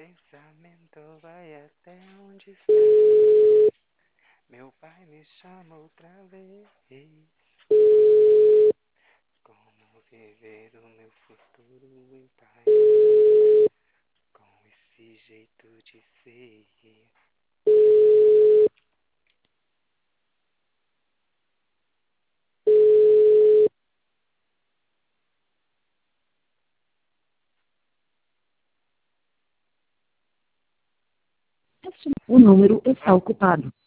pensamento vai até onde está. Meu pai me chama outra vez. Como viver o meu futuro em paz com esse jeito de ser? O número está ocupado.